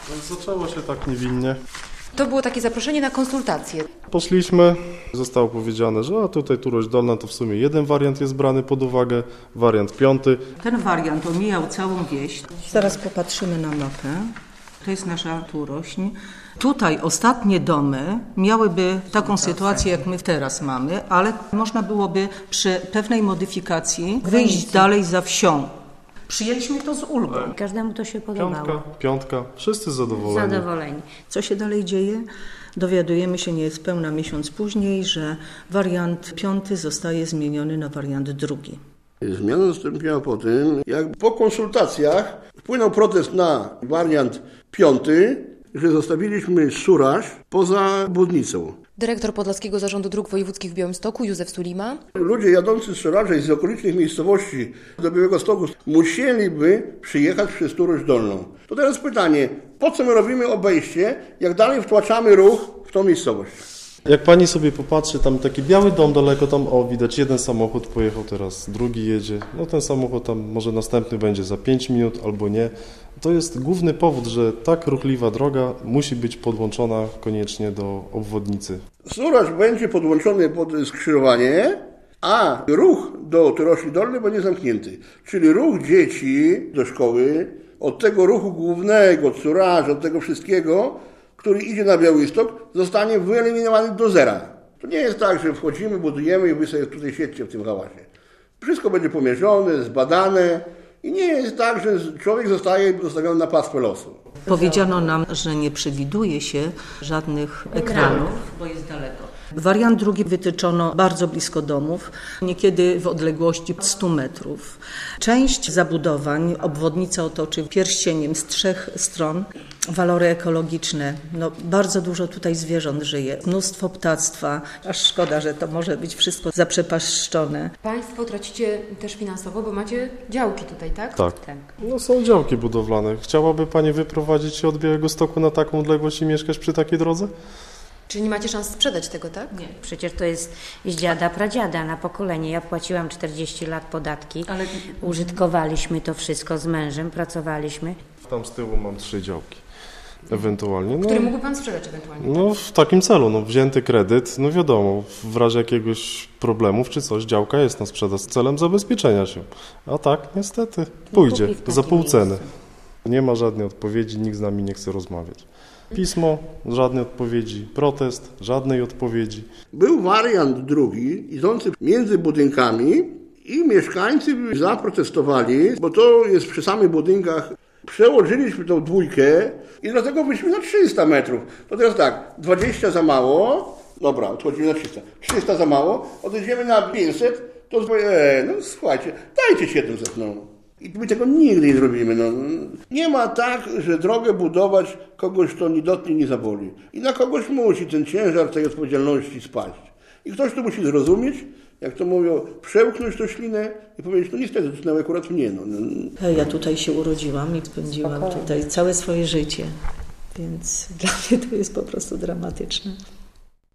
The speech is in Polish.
Zaczęło się tak niewinnie. To było takie zaproszenie na konsultacje. Poszliśmy, zostało powiedziane, że tutaj Turośl Dolna to w sumie jeden wariant jest brany pod uwagę, wariant 5. Ten wariant omijał całą wieś. Zaraz popatrzymy na mapę. To jest nasza Turośl. Tutaj ostatnie domy miałyby taką sytuację, jak my teraz mamy, ale można byłoby przy pewnej modyfikacji wyjść dalej za wsią. Przyjęliśmy to z ulgą. Każdemu to się podobało. Piątka, wszyscy zadowoleni. Co się dalej dzieje? Dowiadujemy się niespełna miesiąc później, że wariant 5 zostaje zmieniony na wariant 2. Zmiana nastąpiła po tym, jak po konsultacjach wpłynął protest na wariant 5, że zostawiliśmy Suraż poza obwodnicą. Dyrektor Podlaskiego Zarządu Dróg Wojewódzkich w Białymstoku, Józef Sulima. Ludzie jadący z Suraża i z okolicznych miejscowości do Białegostoku musieliby przyjechać przez Turośl Dolną. To teraz pytanie, po co my robimy obejście, jak dalej wtłaczamy ruch w tą miejscowość? Jak pani sobie popatrzy, tam taki biały dom daleko, tam widać jeden samochód pojechał teraz, drugi jedzie. No ten samochód tam może następny będzie za 5 minut albo nie. To jest główny powód, że tak ruchliwa droga musi być podłączona koniecznie do obwodnicy. Suraż będzie podłączony pod skrzyżowanie, a ruch do Turośli Dolnej będzie zamknięty. Czyli ruch dzieci do szkoły, od tego ruchu głównego, Suraża, od tego wszystkiego, który idzie na Białystok, zostanie wyeliminowany do zera. To nie jest tak, że wchodzimy, budujemy i wy sobie tutaj siedźcie w tym hałasie. Wszystko będzie pomierzone, zbadane i nie jest tak, że człowiek zostaje zostawiony na pastwę losu. Powiedziano nam, że nie przewiduje się żadnych ekranów, bo jest daleko. Wariant 2 wytyczono bardzo blisko domów, niekiedy w odległości 100 metrów. Część zabudowań obwodnica otoczy pierścieniem z 3 stron. Walory ekologiczne, bardzo dużo tutaj zwierząt żyje, mnóstwo ptactwa, aż szkoda, że to może być wszystko zaprzepaszczone. Państwo tracicie też finansowo, bo macie działki tutaj, tak? Tak. No są działki budowlane. Chciałaby pani wyprowadzić się od Białegostoku na taką odległość i mieszkać przy takiej drodze? Czyli nie macie szans sprzedać tego, tak? Nie. Przecież to jest z dziada, pradziada na pokolenie. Ja płaciłam 40 lat podatki, użytkowaliśmy to wszystko z mężem, pracowaliśmy. Tam z tyłu mam 3 działki. Ewentualnie. Który mógłby pan sprzedać ewentualnie? No w takim celu, wzięty kredyt, wiadomo, w razie jakiegoś problemów czy coś, działka jest na sprzedaż z celem zabezpieczenia się. A tak, niestety, pójdzie za pół ceny. Nie ma żadnej odpowiedzi, nikt z nami nie chce rozmawiać. Pismo, żadnej odpowiedzi, protest, żadnej odpowiedzi. Był wariant 2, idący między budynkami i mieszkańcy zaprotestowali, bo to jest przy samych budynkach. Przełożyliśmy tą 2 i dlatego wyszliśmy na 300 metrów. To teraz tak, 20 za mało, dobra, odchodzimy na 300. 300 za mało, odejdziemy na 500, to słuchajcie, dajcie 700, I my tego nigdy nie zrobimy, Nie ma tak, że drogę budować kogoś, kto nie dotknie, nie zaboli. I na kogoś musi ten ciężar tej odpowiedzialności spaść. I ktoś to musi zrozumieć, jak to mówią, przełknąć tą ślinę i powiedzieć, niestety, to akurat mnie. Ja tutaj się urodziłam i spędziłam tutaj całe swoje życie, więc dla mnie to jest po prostu dramatyczne.